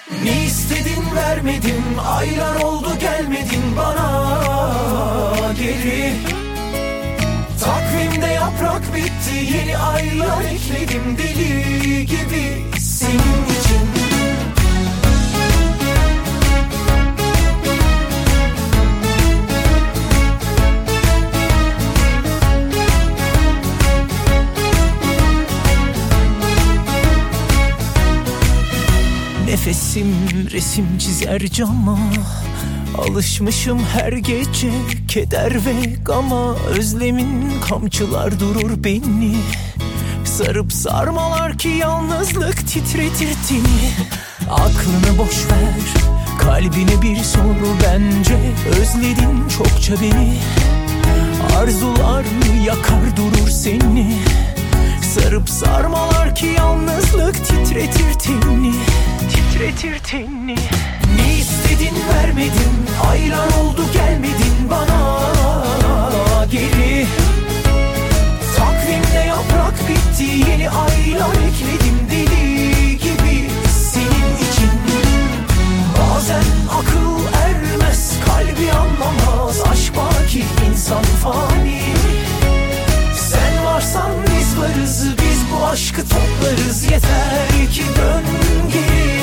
Ne istedin vermedim, aylar oldu gelmedin bana geri. Takvimde yaprak bitti, yeni aylar ekledim deli gibi senin için. Nefesim resim çizer cama, alışmışım her gece keder ve gama. Özlemin kamçılar durur beni, sarıp sarmalar ki yalnızlık titretir teni. Aklını boş ver, kalbine bir sor bence. Özledin çokça beni, arzular yakar durur seni. Sarıp sarmalar ki yalnızlık titretir teni. Titretir teni. Ne istedin vermedin, aylar oldu gelmedin bana geri. Takvimde yaprak bitti, yeni aylar ekledim deli gibi senin için. Bazen akıl ermez, kalbi anlamaz, aşk baki insan fani. Sen varsan biz varız, biz bu aşkı toplarız, yeter ki dön geri.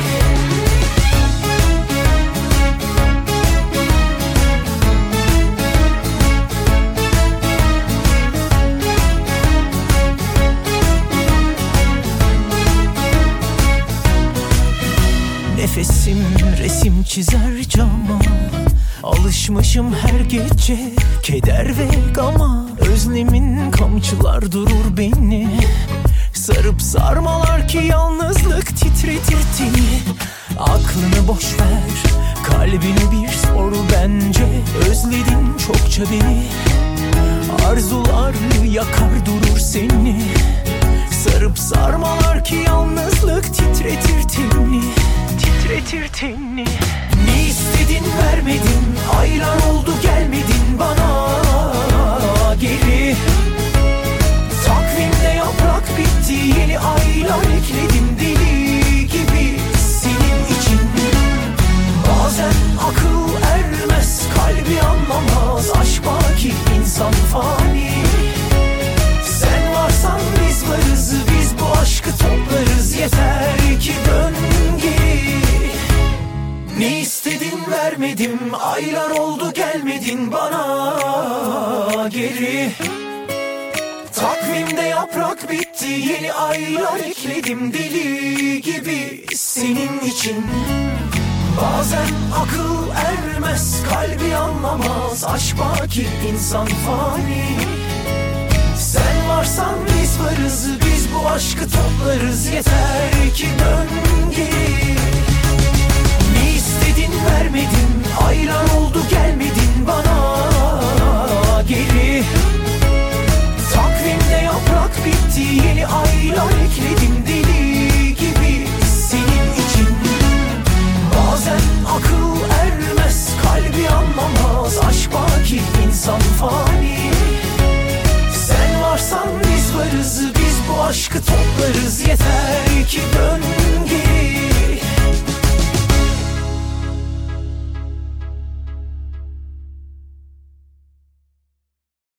Nefesim resim çizer cama, alışmışım her gece keder ve gama. Özlemin kamçılar durur beni, sarıp sarmalar ki yalnızlık titretir teni. Aklını boş ver, kalbini bir sor bence. Özledin çokça beni, arzular yakar durur seni. Sarıp sarmalar ki yalnızlık titretir teni. Titretir teni. Ne istedin vermedin, aylar oldu gelmedin bana geri. Takvimde yaprak bitti, yeni aylar ekledim deli gibi senin için. Bazen akıl ermez, kalbi anlamaz, aşk baki insan fani. Sen varsan biz varız, biz bu aşkı toplarız, yeter ki dön geri. Ne istedin vermedim, aylar oldu gelmedin bana geri. Takvimde yaprak bitti, yeni aylar ekledim deli gibi senin için. Bazen akıl ermez, kalbi anlamaz, aşk baki insan fani. Sen varsan biz varız, biz bu aşkı toplarız, yeter ki dön geri. Ne istedin vermedin, aylar oldu gelmedin bana